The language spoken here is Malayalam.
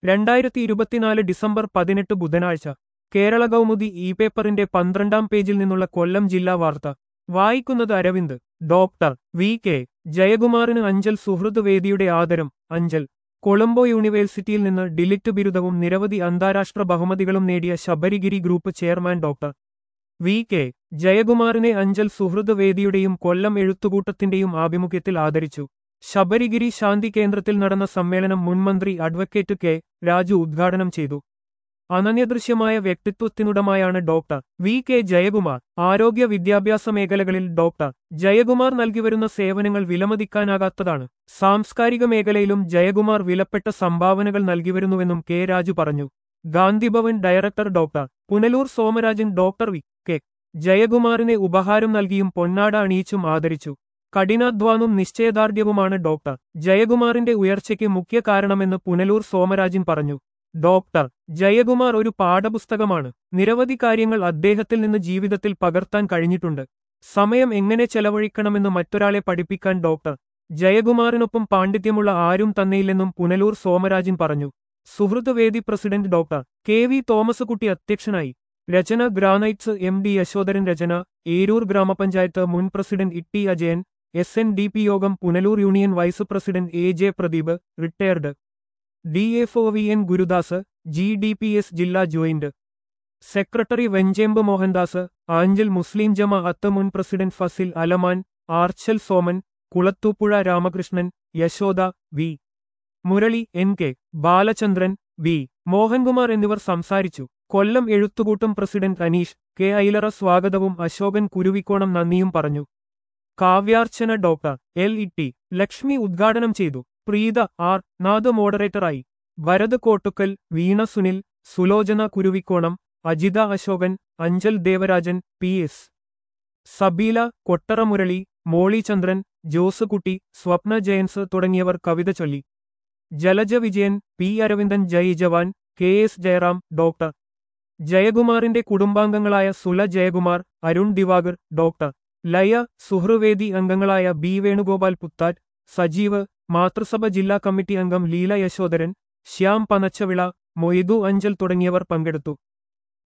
2024 ഡിസംബർ 18 ബുധനാഴ്ച കേരള കൗമുദി ഇ പേപ്പറിന്റെ 12-ാം പേജിൽ നിന്നുള്ള കൊല്ലം ജില്ലാ വാർത്ത വായിക്കുന്നത് അരവിന്ദ്. ഡോക്ടർ വി കെ ജയകുമാറിന് അഞ്ചൽ സുഹൃദ് വേദിയുടെ ആദരം. അഞ്ചൽ കൊളംബോ യൂണിവേഴ്സിറ്റിയിൽ നിന്ന് ഡിലിറ്റ് ബിരുദവും നിരവധി അന്താരാഷ്ട്ര ബഹുമതികളും നേടിയ Sabarigiri group chairman doctor V K ജയകുമാറിനെ അഞ്ചൽ സുഹൃദ് വേദിയുടെയും കൊല്ലം എഴുത്തുകൂട്ടത്തിന്റെയും ആഭിമുഖ്യത്തിൽ ആദരിച്ചു. ശബരിഗിരി ശാന്തി കേന്ദ്രത്തിൽ നടന്ന സമ്മേളനം മുൻമന്ത്രി അഡ്വക്കേറ്റ് കെ രാജു ഉദ്ഘാടനം ചെയ്തു. അനന്യദൃശ്യമായ വ്യക്തിത്വത്തിനുടമയാണ് ഡോക്ടർ വി കെ ജയകുമാർ. ആരോഗ്യ വിദ്യാഭ്യാസ മേഖലകളിൽ ഡോക്ടർ ജയകുമാർ നൽകിവരുന്ന സേവനങ്ങൾ വിലമതിക്കാനാകാത്തതാണ്. സാംസ്കാരിക മേഖലയിലും ജയകുമാർ വിലപ്പെട്ട സംഭാവനകൾ നൽകിവരുന്നുവെന്നും കെ രാജു പറഞ്ഞു. Gandhibhavan director doctor Punalur Somarajan doctor V K ജയകുമാറിനെ ഉപഹാരം നൽകിയും പൊന്നാട അണിയിച്ചും ആദരിച്ചു. കഠിനാധ്വാനവും നിശ്ചയദാർഢ്യവുമാണ് ഡോക്ടർ ജയകുമാറിന്റെ ഉയർച്ചയ്ക്ക് മുഖ്യ കാരണമെന്ന് പുനലൂർ സോമരാജൻ പറഞ്ഞു. ഡോക്ടർ ജയകുമാർ ഒരു പാഠപുസ്തകമാണ്. നിരവധി കാര്യങ്ങൾ അദ്ദേഹത്തിൽ നിന്ന് ജീവിതത്തിൽ പകർത്താൻ കഴിഞ്ഞിട്ടുണ്ട്. സമയം എങ്ങനെ ചെലവഴിക്കണമെന്ന് മറ്റൊരാളെ പഠിപ്പിക്കാൻ ഡോക്ടർ ജയകുമാറിനൊപ്പം പാണ്ഡിത്യമുള്ള ആരും തന്നെയില്ലെന്നും പുനലൂർ സോമരാജൻ പറഞ്ഞു. സുഹൃദ് വേദി president doctor K V Thomaskutty അധ്യക്ഷനായി. Rachana granites M D Yashodharan. Rachana Eroor ഗ്രാമപഞ്ചായത്ത് മുൻ പ്രസിഡന്റ് ഇട്ടി അജയൻ. SNDP യോഗം Punalur union vice president AJ Pradeep retired. DFOVN Gurudas GDPS ജില്ലാ ജോയിന്റ് സെക്രട്ടറി വെഞ്ചേമ്പ് മോഹൻദാസ്. ആഞ്ചൽ മുസ്ലിം ജമാഅത്ത് മുൻ president Fasil Alaman. Archal Soman. Kulathupuzha Ramakrishnan. Yashoda V Murali. NK Balachandran. V Mohankumar എന്നിവർ സംസാരിച്ചു. കൊല്ലം എഴുത്തുകൂട്ടം പ്രസിഡന്റ് അനീഷ് കെ ഐലറ സ്വാഗതവും അശോകൻ കുരുവിക്കോണം നന്ദിയും പറഞ്ഞു. കാവ്യാർച്ചന ഡോക്ടർ LET ലക്ഷ്മി ഉദ്ഘാടനം ചെയ്തു. പ്രീത R നാഥ് മോഡറേറ്ററായി. ഭരത് കോട്ടുക്കൽ. വീണ സുനിൽ. സുലോചന കുരുവിക്കോണം. അജിത അശോകൻ. അഞ്ചൽ ദേവരാജൻ. PS സബീല. കൊട്ടറ മുരളി. മോളി ചന്ദ്രൻ. ജോസുകുട്ടി. സ്വപ്ന ജയൻസ് തുടങ്ങിയവർ കവിത ചൊല്ലി. Jalaja Vijayan. P Aravindan. Jai Jawan. KS Jayaram. Doctor ജയകുമാറിന്റെ കുടുംബാംഗങ്ങളായ സുല ജയകുമാർ. അരുൺ ദിവാകർ. ഡോക്ടർ ലയ സുഹൃവേദി അംഗങ്ങളായ B വേണുഗോപാൽ പുത്താറ്റ്. സജീവ്. മാതൃസഭ ജില്ലാ കമ്മിറ്റി അംഗം ലീല യശോധരൻ. ശ്യാം പനച്ചവിള. മൊയ്തു അഞ്ചൽ തുടങ്ങിയവർ പങ്കെടുത്തു.